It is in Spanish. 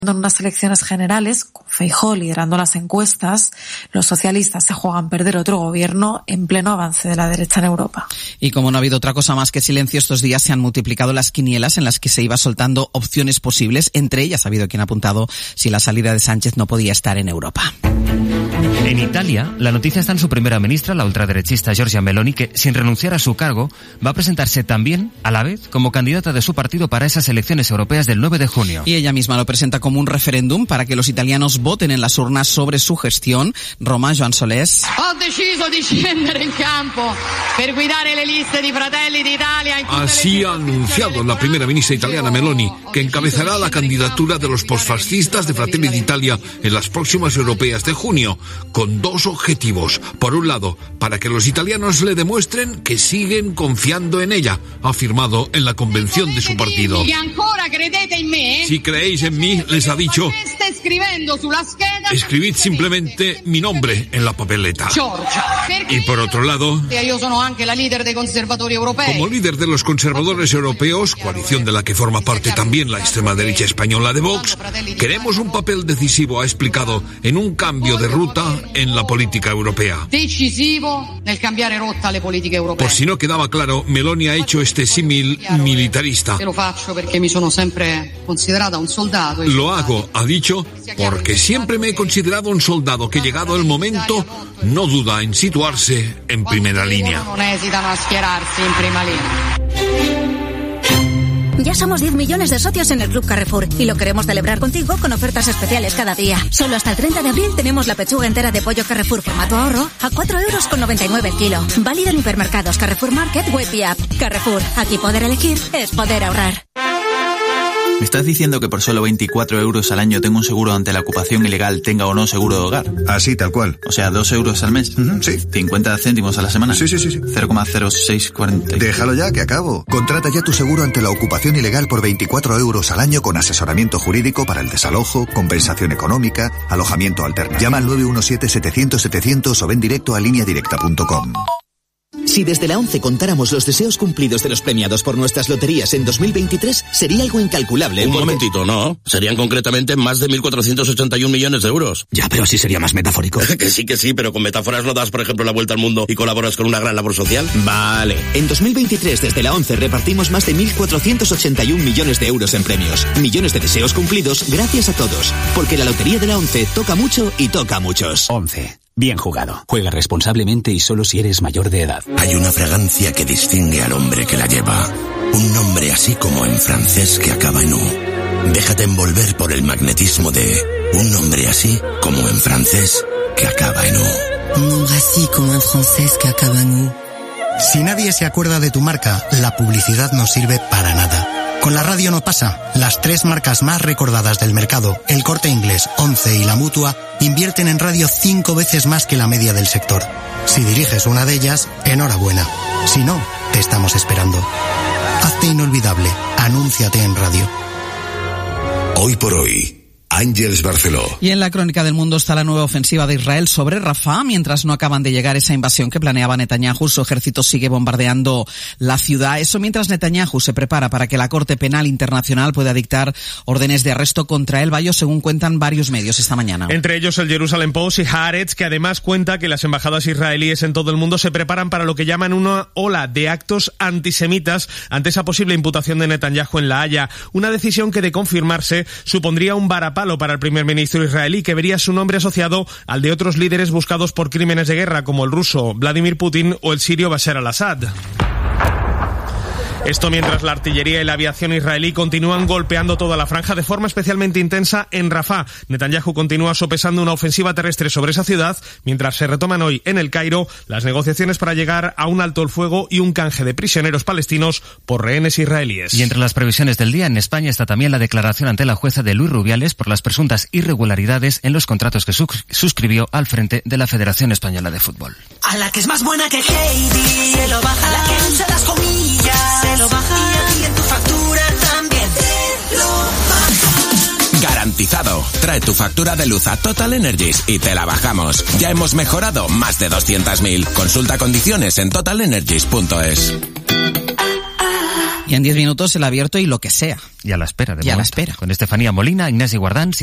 En unas elecciones generales, con Feijóo liderando las encuestas, los socialistas se juegan perder otro gobierno en pleno avance de la derecha en Europa. Y como no ha habido otra cosa más que silencio, estos días se han multiplicado las quinielas en las que se iba soltando opciones posibles. Entre ellas ha habido quien ha apuntado si la salida de Sánchez no podía estar en Europa. En Italia, la noticia está en su primera ministra, la ultraderechista Giorgia Meloni, que, sin renunciar a su cargo, va a presentarse también, a la vez, como candidata de su partido para esas elecciones europeas del 9 de junio. Y ella misma lo presenta como un referéndum para que los italianos voten en las urnas sobre su gestión. Roma, Joan Solés. Así ha anunciado la primera ministra italiana Meloni, que encabezará la candidatura de los posfascistas de Fratelli d'Italia en las próximas europeas de junio, con dos objetivos. Por un lado, para que los italianos le demuestren que siguen confiando en ella, ha afirmado en la convención de su partido. Si creéis en mí, les ha dicho, escribid simplemente mi nombre en la papeleta. Y por otro lado, como líder de los conservadores europeos, coalición de la que forma parte también la extrema derecha española de Vox, queremos un papel decisivo, ha explicado, en un cambio de ruta en la política europea. Por si no quedaba claro, Meloni ha hecho este símil militarista. Lo hago, ha dicho, porque siempre me he considerado un soldado que, llegado el momento, no duda en situarse en primera línea. Ya somos 10 millones de socios en el Club Carrefour y lo queremos celebrar contigo con ofertas especiales cada día. Solo hasta el 30 de abril tenemos la pechuga entera de pollo Carrefour formato ahorro a 4,99 € el kilo. Válido en hipermercados Carrefour Market, web y app. Carrefour, aquí poder elegir es poder ahorrar. ¿Me estás diciendo que por solo 24 € al año tengo un seguro ante la ocupación ilegal, tenga o no seguro de hogar? Así, tal cual. O sea, 2 € al mes. Sí. 50 céntimos a la semana. Sí. 0,0640. Déjalo ya, que acabo. Contrata ya tu seguro ante la ocupación ilegal por 24 € al año con asesoramiento jurídico para el desalojo, compensación económica, alojamiento alternativo. Llama al 917-700-700 o ven directo a lineadirecta.com. Si desde la ONCE contáramos los deseos cumplidos de los premiados por nuestras loterías en 2023, sería algo incalculable. Un momentito, no. Serían concretamente más de 1.481 millones de euros. Ya, pero así sería más metafórico. Que sí, pero con metáforas no das, por ejemplo, la vuelta al mundo y colaboras con una gran labor social. Vale. En 2023, desde la ONCE, repartimos más de 1.481 millones de euros en premios. Millones de deseos cumplidos gracias a todos. Porque la lotería de la ONCE toca mucho y toca a muchos. ONCE. Bien jugado. Juega responsablemente y solo si eres mayor de edad. Hay una fragancia que distingue al hombre que la lleva. Un nombre así como en francés que acaba en U. Déjate envolver por el magnetismo de un nombre así como en francés que acaba en U. Un nombre así como en francés que acaba en U. Si nadie se acuerda de tu marca, la publicidad no sirve para nada. Con la radio no pasa. Las 3 marcas más recordadas del mercado, El Corte Inglés, ONCE y La Mutua, invierten en radio 5 veces más que la media del sector. Si diriges una de ellas, enhorabuena. Si no, te estamos esperando. Hazte inolvidable. Anúnciate en radio. Hoy por hoy, Ángels Barceló. Y en la crónica del mundo está la nueva ofensiva de Israel sobre Rafah. Mientras no acaban de llegar esa invasión que planeaba Netanyahu, su ejército sigue bombardeando la ciudad. Eso mientras Netanyahu se prepara para que la Corte Penal Internacional pueda dictar órdenes de arresto contra él, según cuentan varios medios esta mañana. Entre ellos el Jerusalem Post y Haaretz, que además cuenta que las embajadas israelíes en todo el mundo se preparan para lo que llaman una ola de actos antisemitas ante esa posible imputación de Netanyahu en La Haya. Una decisión que, de confirmarse, supondría un varapalo para el primer ministro israelí, que vería su nombre asociado al de otros líderes buscados por crímenes de guerra, como el ruso Vladimir Putin o el sirio Bashar al-Assad. Esto mientras la artillería y la aviación israelí continúan golpeando toda la franja de forma especialmente intensa en Rafah. Netanyahu continúa sopesando una ofensiva terrestre sobre esa ciudad, mientras se retoman hoy en el Cairo las negociaciones para llegar a un alto el fuego y un canje de prisioneros palestinos por rehenes israelíes. Y entre las previsiones del día en España está también la declaración ante la jueza de Luis Rubiales por las presuntas irregularidades en los contratos que suscribió al frente de la Federación Española de Fútbol. A la que es más buena que Heidi, se lo baja. A la que usa las comillas, se lo baja. Y en tu factura también te lo baja. Garantizado. Trae tu factura de luz a Total Energies y te la bajamos. Ya hemos mejorado más de 200.000. Consulta condiciones en totalenergies.es. Y en 10 minutos el abierto y lo que sea. Y a la espera, a la espera. Con Estefanía Molina, Ignasi Guardans.